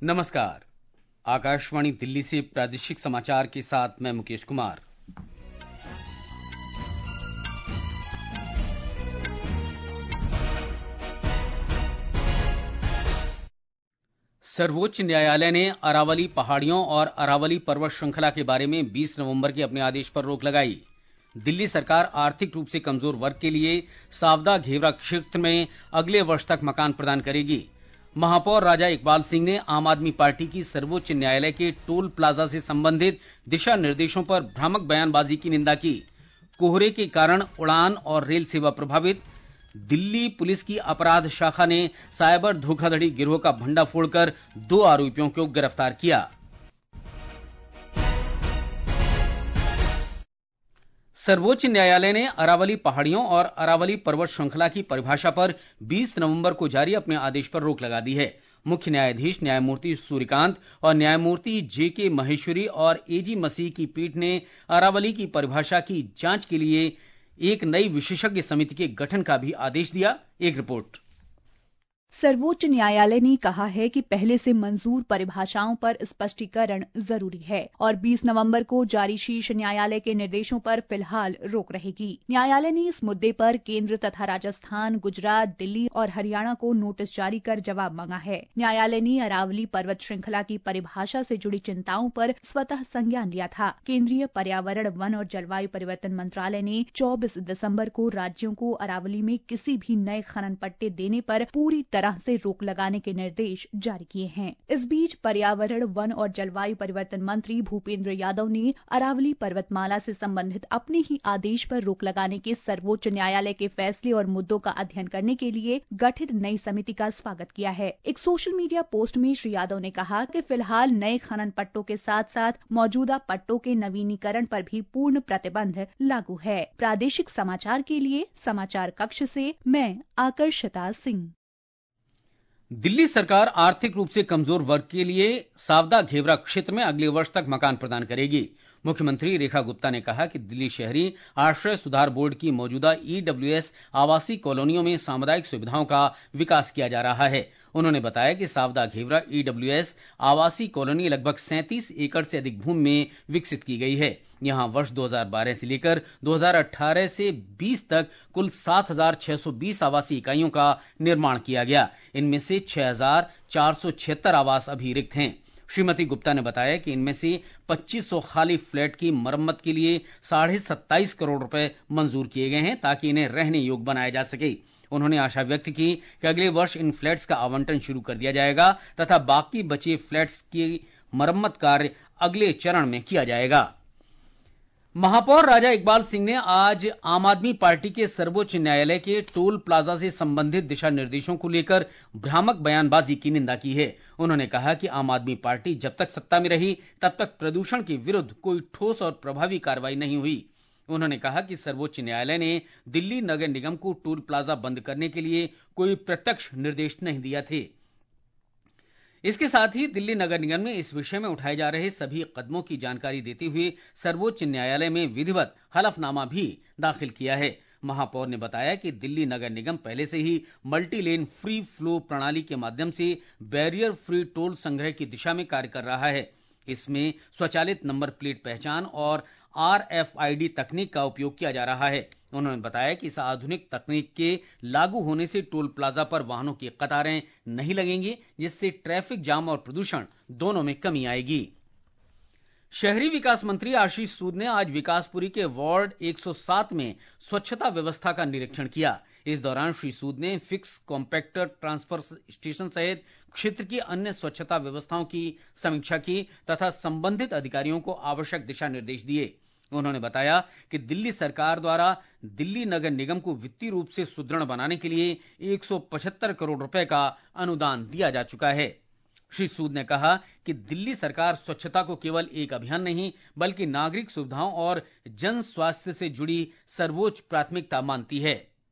नमस्कार। आकाशवाणी दिल्ली से प्रादेशिक समाचार के साथ मैं मुकेश कुमार। सर्वोच्च न्यायालय ने अरावली पहाड़ियों और अरावली पर्वत श्रृंखला के बारे में 20 नवंबर के अपने आदेश पर रोक लगाई। दिल्ली सरकार आर्थिक रूप से कमजोर वर्ग के लिए सावदा घेवरा क्षेत्र में अगले वर्ष तक मकान प्रदान करेगी। महापौर राजा इकबाल सिंह ने आम आदमी पार्टी की सर्वोच्च न्यायालय के टोल प्लाजा से संबंधित दिशा निर्देशों पर भ्रामक बयानबाजी की निंदा की। कोहरे के कारण उड़ान और रेल सेवा प्रभावित। दिल्ली पुलिस की अपराध शाखा ने साइबर धोखाधड़ी गिरोह का भंडा फोड़कर 2 आरोपियों को गिरफ्तार किया। सर्वोच्च न्यायालय ने अरावली पहाड़ियों और अरावली पर्वत श्रृंखला की परिभाषा पर 20 नवंबर को जारी अपने आदेश पर रोक लगा दी है। मुख्य न्यायाधीश न्यायमूर्ति सूर्यकांत और न्यायमूर्ति जेके महेश्वरी और एजी मसीह की पीठ ने अरावली की परिभाषा की जांच के लिए एक नई विशेषज्ञ समिति के गठन का भी आदेश दिया। एक रिपोर्ट। सर्वोच्च न्यायालय ने कहा है कि पहले से मंजूर परिभाषाओं पर स्पष्टीकरण जरूरी है और 20 नवंबर को जारी शीर्ष न्यायालय के निर्देशों पर फिलहाल रोक रहेगी। न्यायालय ने इस मुद्दे पर केंद्र तथा राजस्थान, गुजरात, दिल्ली और हरियाणा को नोटिस जारी कर जवाब मांगा है। न्यायालय ने अरावली पर्वत श्रृंखला की परिभाषा से जुड़ी चिंताओं पर स्वतः संज्ञान लिया था। केंद्रीय पर्यावरण, वन और जलवायु परिवर्तन मंत्रालय ने 24 दिसंबर को राज्यों को अरावली में किसी भी नए खनन पट्टे देने पर पूरी तरह से रोक लगाने के निर्देश जारी किए हैं। इस बीच पर्यावरण, वन और जलवायु परिवर्तन मंत्री भूपेंद्र यादव ने अरावली पर्वतमाला से संबंधित अपने ही आदेश पर रोक लगाने के सर्वोच्च न्यायालय के फैसले और मुद्दों का अध्ययन करने के लिए गठित नई समिति का स्वागत किया है। एक सोशल मीडिया पोस्ट में श्री यादव ने कहा कि फिलहाल नए खनन पट्टों के साथ साथ मौजूदा पट्टों के नवीनीकरण पर भी पूर्ण प्रतिबंध लागू है। प्रादेशिक समाचार के लिए समाचार कक्ष से मैं आकर्षिता सिंह। दिल्ली सरकार आर्थिक रूप से कमजोर वर्ग के लिए सावदा घेवरा क्षेत्र में अगले वर्ष तक मकान प्रदान करेगी। मुख्यमंत्री रेखा गुप्ता ने कहा कि दिल्ली शहरी आश्रय सुधार बोर्ड की मौजूदा ईडब्ल्यूएस आवासीय कॉलोनियों में सामुदायिक सुविधाओं का विकास किया जा रहा है। उन्होंने बताया कि सावदा घेवरा ईडब्ल्यूएस आवासीय कॉलोनी लगभग 37 एकड़ से अधिक भूमि में विकसित की गई है। यहां वर्ष 2012 से लेकर 2018 से 20 तक कुल 7,620 आवासीय इकाइयों का निर्माण किया गया। इनमें से 6,476 आवास अभी रिक्त हैं। श्रीमती गुप्ता ने बताया कि इनमें से 2500 खाली फ्लैट की मरम्मत के लिए 27.5 करोड़ रुपए मंजूर किए गए हैं ताकि इन्हें रहने योग्य बनाया जा सके। उन्होंने आशा व्यक्त की कि अगले वर्ष इन फ्लैट्स का आवंटन शुरू कर दिया जाएगा तथा बाकी बचे फ्लैट्स की मरम्मत कार्य अगले चरण में किया जाएगा। महापौर राजा इकबाल सिंह ने आज आम आदमी पार्टी के सर्वोच्च न्यायालय के टोल प्लाजा से संबंधित दिशा निर्देशों को लेकर भ्रामक बयानबाजी की निंदा की है। उन्होंने कहा कि आम आदमी पार्टी जब तक सत्ता में रही तब तक प्रदूषण के विरुद्ध कोई ठोस और प्रभावी कार्रवाई नहीं हुई। उन्होंने कहा कि सर्वोच्च न्यायालय ने दिल्ली नगर निगम को टोल प्लाजा बंद करने के लिए कोई प्रत्यक्ष निर्देश नहीं दिया थे। इसके साथ ही दिल्ली नगर निगम ने इस विषय में उठाए जा रहे सभी कदमों की जानकारी देते हुए सर्वोच्च न्यायालय में विधिवत हलफनामा भी दाखिल किया है। महापौर ने बताया कि दिल्ली नगर निगम पहले से ही मल्टी लेन फ्री फ्लो प्रणाली के माध्यम से बैरियर फ्री टोल संग्रह की दिशा में कार्य कर रहा है। इसमें स्वचालित नंबर प्लेट पहचान और RFID तकनीक का उपयोग किया जा रहा है। उन्होंने बताया कि इस आधुनिक तकनीक के लागू होने से टोल प्लाजा पर वाहनों की कतारें नहीं लगेंगी, जिससे ट्रैफिक जाम और प्रदूषण दोनों में कमी आएगी। शहरी विकास मंत्री आशीष सूद ने आज विकासपुरी के वार्ड 107 में स्वच्छता व्यवस्था का निरीक्षण किया। इस दौरान श्री सूद ने फिक्स कॉम्पैक्टर ट्रांसफर स्टेशन सहित क्षेत्र की अन्य स्वच्छता व्यवस्थाओं की समीक्षा की तथा संबंधित अधिकारियों को आवश्यक दिशा निर्देश दिए। उन्होंने बताया कि दिल्ली सरकार द्वारा दिल्ली नगर निगम को वित्तीय रूप से सुदृढ़ बनाने के लिए 175 करोड़ रुपए का अनुदान दिया जा चुका है। श्री सूद ने कहा कि दिल्ली सरकार स्वच्छता को केवल एक अभियान नहीं बल्कि नागरिक सुविधाओं और जन स्वास्थ्य से जुड़ी सर्वोच्च प्राथमिकता मानती है।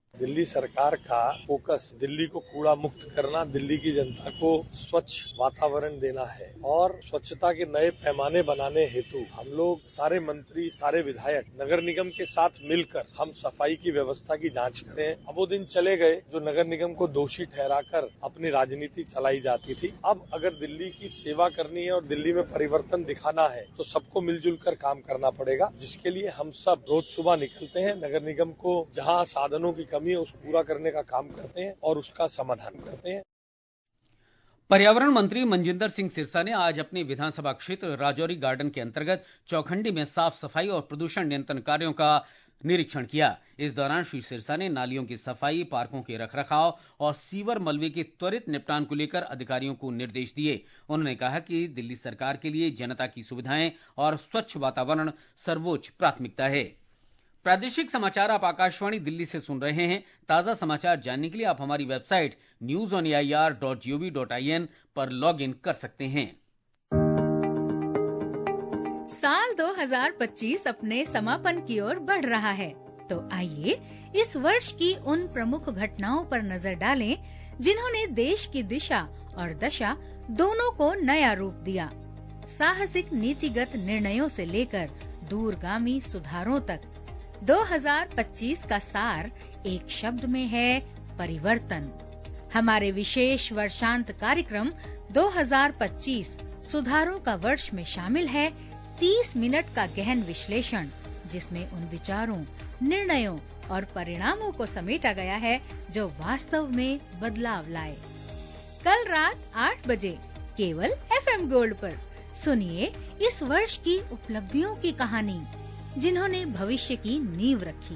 दिल्ली सरकार का फोकस दिल्ली को कूड़ा मुक्त करना, दिल्ली की जनता को स्वच्छ वातावरण देना है और स्वच्छता के नए पैमाने बनाने हेतु हम लोग सारे मंत्री, सारे विधायक नगर निगम के साथ मिलकर हम सफाई की व्यवस्था की जांच करते हैं। अब वो दिन चले गए जो नगर निगम को दोषी ठहराकर अपनी राजनीति चलाई जाती थी। अब अगर दिल्ली की सेवा करनी है और दिल्ली में परिवर्तन दिखाना है तो सबको मिलजुल कर काम करना पड़ेगा, जिसके लिए हम सब रोज सुबह निकलते हैं, नगर निगम को जहां साधनों की कमी है उस पूरा करने का काम करते हैं और उसका समाधान करते हैं। पर्यावरण मंत्री मनजिंदर सिंह सिरसा ने आज अपने विधानसभा क्षेत्र राजौरी गार्डन के अंतर्गत चौखंडी में साफ सफाई और प्रदूषण नियंत्रण कार्यों का निरीक्षण किया। इस दौरान श्री सिरसा ने नालियों की सफाई, पार्कों के रखरखाव और सीवर मलबे के त्वरित निपटान को लेकर अधिकारियों को निर्देश दिए। उन्होंने कहा कि दिल्ली सरकार के लिए जनता की सुविधाएं और स्वच्छ वातावरण सर्वोच्च प्राथमिकता है। प्रादेशिक समाचार आप आकाशवाणी दिल्ली से सुन रहे हैं। ताजा समाचार जानने के लिए आप हमारी वेबसाइट newsonair.gov.in पर लॉग इन कर सकते हैं। साल 2025 अपने समापन की ओर बढ़ रहा है, तो आइए इस वर्ष की उन प्रमुख घटनाओं पर नजर डालें जिन्होंने देश की दिशा और दशा दोनों को नया रूप दिया। साहसिक नीतिगत निर्णयों से लेकर दूरगामी सुधारों तक 2025 का सार एक शब्द में है, परिवर्तन। हमारे विशेष वर्षांत कार्यक्रम 2025 सुधारों का वर्ष में शामिल है 30 मिनट का गहन विश्लेषण, जिसमें उन विचारों, निर्णयों और परिणामों को समेटा गया है जो वास्तव में बदलाव लाए। कल रात 8 बजे केवल FM गोल्ड पर सुनिए इस वर्ष की उपलब्धियों की कहानी, जिन्होंने भविष्य की नींव रखी।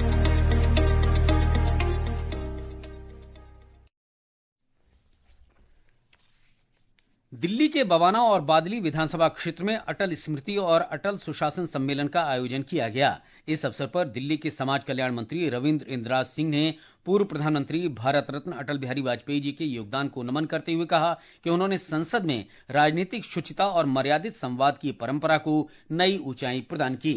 दिल्ली के बवाना और बादली विधानसभा क्षेत्र में अटल स्मृति और अटल सुशासन सम्मेलन का आयोजन किया गया। इस अवसर पर दिल्ली के समाज कल्याण मंत्री रविंद्र इंद्राज सिंह ने पूर्व प्रधानमंत्री भारत रत्न अटल बिहारी वाजपेयी जी के योगदान को नमन करते हुए कहा कि उन्होंने संसद में राजनीतिक शुचिता और मर्यादित संवाद की परंपरा को नई ऊंचाई प्रदान की।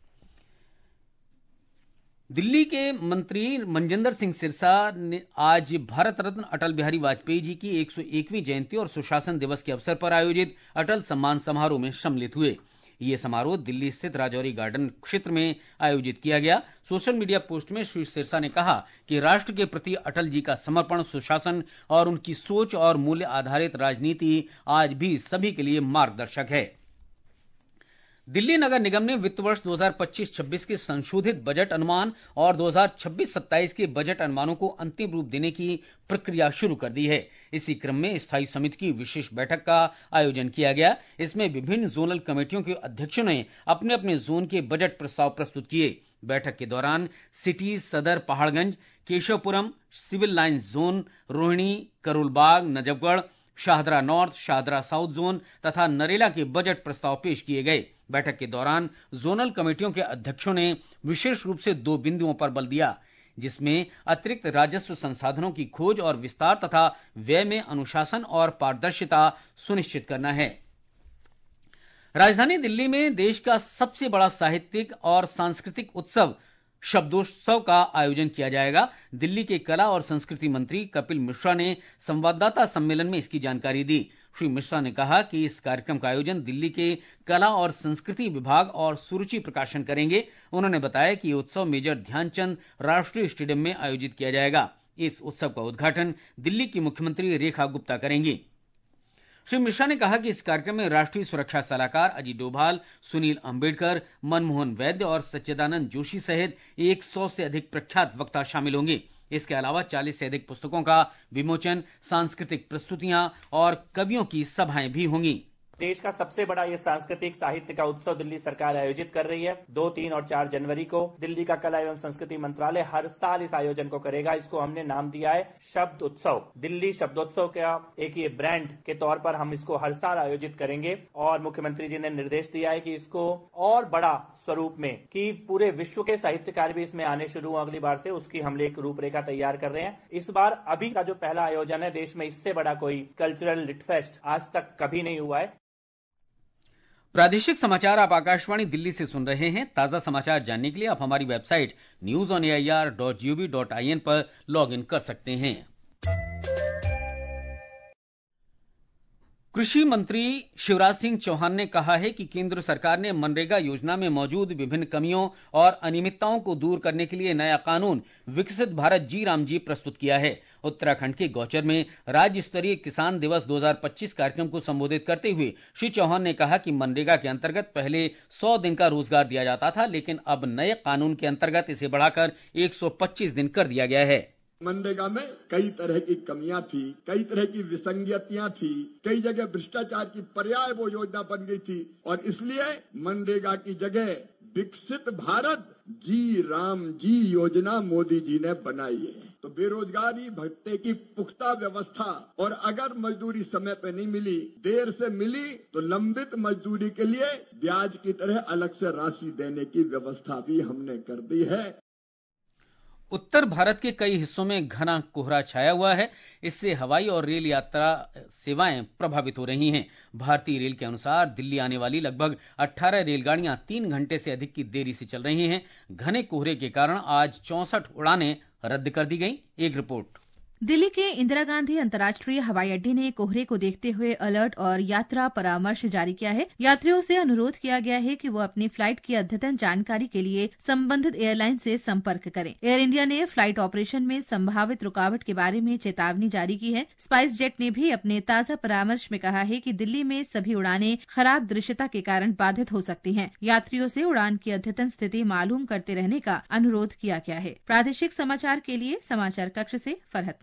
दिल्ली के मंत्री मनजिंदर सिंह सिरसा ने आज भारत रत्न अटल बिहारी वाजपेयी जी की 101वीं जयंती और सुशासन दिवस के अवसर पर आयोजित अटल सम्मान समारोह में सम्मिलित हुए। ये समारोह दिल्ली स्थित राजौरी गार्डन क्षेत्र में आयोजित किया गया। सोशल मीडिया पोस्ट में श्री सिरसा ने कहा कि राष्ट्र के प्रति अटल जी का समर्पण, सुशासन और उनकी सोच और मूल्य आधारित राजनीति आज भी सभी के लिए मार्गदर्शक है। दिल्ली नगर निगम ने वित्त वर्ष 2025-26 के संशोधित बजट अनुमान और 2026-27 के बजट अनुमानों को अंतिम रूप देने की प्रक्रिया शुरू कर दी है। इसी क्रम में स्थायी समिति की विशेष बैठक का आयोजन किया गया। इसमें विभिन्न जोनल कमेटियों के अध्यक्षों ने अपने अपने जोन के बजट प्रस्ताव प्रस्तुत किए। बैठक के दौरान city, Sadar, Paharganj, Keshavpuram, civil lines zone, Rohini, Karol Bagh, Najafgarh, Shahdara north, Shahdara south zone तथा नरेला के बजट प्रस्ताव पेश किए गए। बैठक के दौरान जोनल कमेटियों के अध्यक्षों ने विशेष रूप से 2 बिंदुओं पर बल दिया, जिसमें अतिरिक्त राजस्व संसाधनों की खोज और विस्तार तथा व्यय में अनुशासन और पारदर्शिता सुनिश्चित करना है। राजधानी दिल्ली में देश का सबसे बड़ा साहित्यिक और सांस्कृतिक उत्सव शब्दोत्सव का आयोजन किया जाएगा। दिल्ली के कला और संस्कृति मंत्री कपिल मिश्रा ने संवाददाता सम्मेलन में इसकी जानकारी दी। श्री मिश्रा ने कहा कि इस कार्यक्रम का आयोजन दिल्ली के कला और संस्कृति विभाग और सुरुचि प्रकाशन करेंगे। उन्होंने बताया कि ये उत्सव मेजर ध्यानचंद राष्ट्रीय स्टेडियम में आयोजित किया जाएगा। इस उत्सव का उद्घाटन दिल्ली की मुख्यमंत्री रेखा गुप्ता करेंगी। श्री मिश्रा ने कहा कि इस कार्यक्रम में राष्ट्रीय सुरक्षा सलाहकार अजीत डोभाल, सुनील अंबेडकर, मनमोहन वैद्य और सच्चिदानंद जोशी सहित 100 से अधिक प्रख्यात वक्ता शामिल होंगे। इसके अलावा 40 से अधिक पुस्तकों का विमोचन, सांस्कृतिक प्रस्तुतियां और कवियों की सभाएं भी होंगी। देश का सबसे बड़ा ये सांस्कृतिक साहित्य का उत्सव दिल्ली सरकार आयोजित कर रही है। 2, 3 और 4 जनवरी को दिल्ली का कला एवं संस्कृति मंत्रालय हर साल इस आयोजन को करेगा। इसको हमने नाम दिया है शब्द उत्सव। दिल्ली शब्दोत्सव का एक ये ब्रांड के तौर पर हम इसको हर साल आयोजित करेंगे और मुख्यमंत्री जी ने निर्देश दिया है कि इसको और बड़ा स्वरूप में कि पूरे विश्व के साहित्यकार भी इसमें आने शुरू हुए अगली बार से, उसकी हम एक रूपरेखा तैयार कर रहे हैं। इस बार अभी का जो पहला आयोजन है, देश में इससे बड़ा कोई कल्चरल लिटफेस्ट आज तक कभी नहीं हुआ है। प्रादेशिक समाचार आप आकाशवाणी दिल्ली से सुन रहे हैं। ताजा समाचार जानने के लिए आप हमारी वेबसाइट newsonair.gov.in पर लॉग इन कर सकते हैं। कृषि मंत्री शिवराज सिंह चौहान ने कहा है कि केंद्र सरकार ने मनरेगा योजना में मौजूद विभिन्न कमियों और अनियमितताओं को दूर करने के लिए नया कानून विकसित भारत जी राम जी प्रस्तुत किया है। उत्तराखंड के गौचर में राज्य स्तरीय किसान दिवस 2025 कार्यक्रम को संबोधित करते हुए श्री चौहान ने कहा कि मनरेगा के अंतर्गत पहले 100 दिन का रोजगार दिया जाता था, लेकिन अब नए कानून के अंतर्गत इसे बढ़ाकर 125 दिन कर दिया गया है। मनरेगा में कई तरह की कमियां थी, कई तरह की विसंगतियां थी, कई जगह भ्रष्टाचार की पर्याय वो योजना बन गई थी और इसलिए मनरेगा की जगह विकसित भारत जी राम जी योजना मोदी जी ने बनाई है। तो बेरोजगारी भत्ते की पुख्ता व्यवस्था और अगर मजदूरी समय पे नहीं मिली, देर से मिली तो लंबित मजदूरी के लिए ब्याज की तरह अलग से राशि देने की व्यवस्था भी हमने कर दी है। उत्तर भारत के कई हिस्सों में घना कोहरा छाया हुआ है। इससे हवाई और रेल यात्रा सेवाएं प्रभावित हो रही हैं। भारतीय रेल के अनुसार दिल्ली आने वाली लगभग 18 रेलगाड़ियां 3 घंटे से अधिक की देरी से चल रही हैं। घने कोहरे के कारण आज 64 उड़ानें रद्द कर दी गई। एक रिपोर्ट। दिल्ली के इंदिरा गांधी अंतर्राष्ट्रीय हवाई अड्डे ने कोहरे को देखते हुए अलर्ट और यात्रा परामर्श जारी किया है। यात्रियों से अनुरोध किया गया है कि वो अपनी फ्लाइट की अद्यतन जानकारी के लिए संबंधित एयरलाइन से संपर्क करें। एयर इंडिया ने फ्लाइट ऑपरेशन में संभावित रुकावट के बारे में चेतावनी जारी की है। स्पाइस जेट ने भी अपने ताजा परामर्श में कहा है कि दिल्ली में सभी उड़ानें खराब दृश्यता के कारण बाधित हो सकती हैं। यात्रियों से उड़ान की अद्यतन स्थिति मालूम करते रहने का अनुरोध किया गया है। प्रादेशिक समाचार के लिए समाचार कक्ष से फरहत।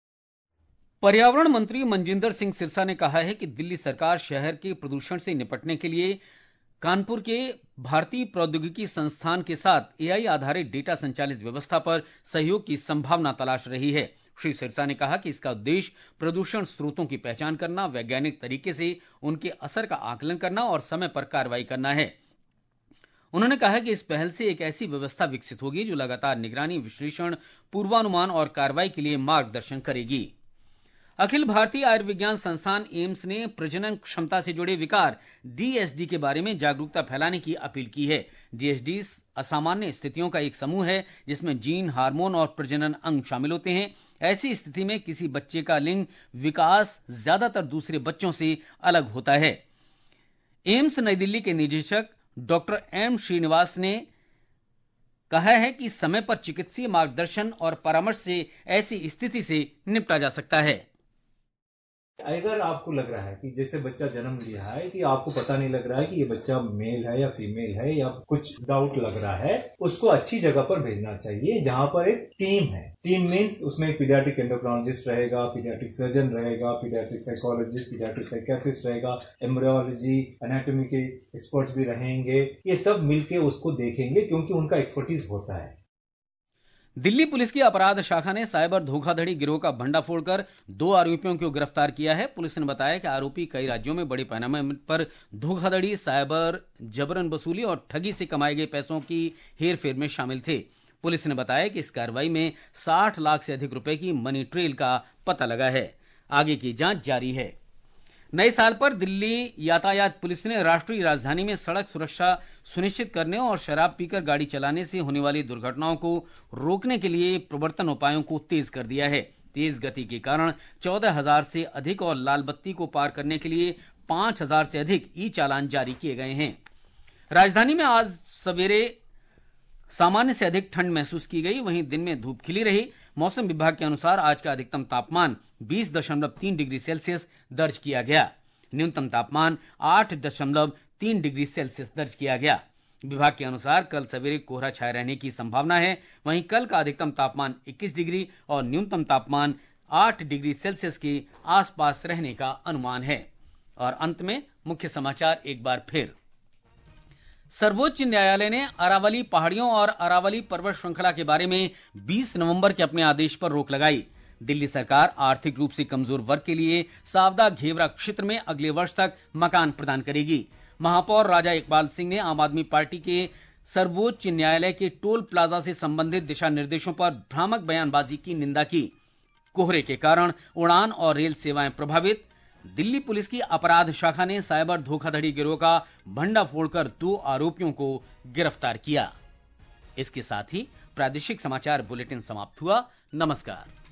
पर्यावरण मंत्री मनजिंदर सिंह सिरसा ने कहा है कि दिल्ली सरकार शहर के प्रदूषण से निपटने के लिए कानपुर के भारतीय प्रौद्योगिकी संस्थान के साथ एआई आधारित डेटा संचालित व्यवस्था पर सहयोग की संभावना तलाश रही है। श्री सिरसा ने कहा कि इसका उद्देश्य प्रदूषण स्रोतों की पहचान करना, वैज्ञानिक तरीके से उनके असर का आकलन करना और समय पर कार्रवाई करना है। उन्होंने कहा कि इस पहल से एक ऐसी व्यवस्था विकसित होगी जो लगातार निगरानी, विश्लेषण, पूर्वानुमान और कार्रवाई के लिए मार्गदर्शन करेगी। अखिल भारतीय आयुर्विज्ञान संस्थान एम्स ने प्रजनन क्षमता से जुड़े विकार डीएसडी के बारे में जागरूकता फैलाने की अपील की है। डीएसडी असामान्य स्थितियों का एक समूह है जिसमें जीन, हार्मोन और प्रजनन अंग शामिल होते हैं। ऐसी स्थिति में किसी बच्चे का लिंग विकास ज्यादातर दूसरे बच्चों से अलग होता है। एम्स नई दिल्ली के निदेशक डॉक्टर एम श्रीनिवास ने कहा है कि समय पर चिकित्सीय मार्गदर्शन और परामर्श से ऐसी स्थिति से निपटा जा सकता है। अगर आपको लग रहा है कि जैसे बच्चा जन्म लिया है कि आपको पता नहीं लग रहा है कि ये बच्चा मेल है या फीमेल है या कुछ डाउट लग रहा है, उसको अच्छी जगह पर भेजना चाहिए जहां पर एक टीम है। टीम मीन्स उसमें एक पीडियाट्रिक एंडोक्राइनोलॉजिस्ट रहेगा, पीडियाट्रिक सर्जन रहेगा, पीडियाट्रिक साइकोलॉजिस्ट, पीडियाट्रिक साइकियाट्रिस्ट रहेगा, एम्ब्रियोलॉजी, एनाटॉमी के एक्सपर्ट्स भी रहेंगे। ये सब मिलके उसको देखेंगे क्योंकि उनका एक्सपर्टीज होता है। दिल्ली पुलिस की अपराध शाखा ने साइबर धोखाधड़ी गिरोह का भंडाफोड़ कर 2 आरोपियों को गिरफ्तार किया है। पुलिस ने बताया कि आरोपी कई राज्यों में बड़े पैमाने पर धोखाधड़ी, साइबर जबरन वसूली और ठगी से कमाए गए पैसों की हेरफेर में शामिल थे। पुलिस ने बताया कि इस कार्रवाई में 60 लाख से अधिक रुपए की मनी ट्रेल का पता लगा है। आगे की जांच जारी है। नए साल पर दिल्ली यातायात पुलिस ने राष्ट्रीय राजधानी में सड़क सुरक्षा सुनिश्चित करने और शराब पीकर गाड़ी चलाने से होने वाली दुर्घटनाओं को रोकने के लिए प्रवर्तन उपायों को तेज कर दिया है। तेज गति के कारण 14,000 से अधिक और लाल बत्ती को पार करने के लिए 5,000 से अधिक ई चालान जारी किए गए हैं। राजधानी में आज सवेरे सामान्य से अधिक ठंड महसूस की गई, वहीं दिन में धूप खिली रही। मौसम विभाग के अनुसार आज का अधिकतम तापमान 20.3 डिग्री सेल्सियस दर्ज किया गया। न्यूनतम तापमान 8.3 डिग्री सेल्सियस दर्ज किया गया। विभाग के अनुसार कल सवेरे कोहरा छाए रहने की संभावना है। वहीं कल का अधिकतम तापमान 21 डिग्री और न्यूनतम तापमान 8 डिग्री सेल्सियस के आसपास रहने का अनुमान है। और अंत में मुख्य समाचार एक बार फिर। सर्वोच्च न्यायालय ने अरावली पहाड़ियों और अरावली पर्वत श्रृंखला के बारे में 20 नवंबर के अपने आदेश पर रोक लगाई। दिल्ली सरकार आर्थिक रूप से कमजोर वर्ग के लिए सावदा घेवरा क्षेत्र में अगले वर्ष तक मकान प्रदान करेगी। महापौर राजा इकबाल सिंह ने आम आदमी पार्टी के सर्वोच्च न्यायालय के टोल प्लाजा से संबंधित दिशा निर्देशों पर भ्रामक बयानबाजी की निंदा की। कोहरे के कारण उड़ान और रेल सेवाएं प्रभावित। दिल्ली पुलिस की अपराध शाखा ने साइबर धोखाधड़ी गिरोह का भंडाफोड़ कर 2 आरोपियों को गिरफ्तार किया। इसके साथ ही प्रादेशिक समाचार बुलेटिन समाप्त हुआ। नमस्कार।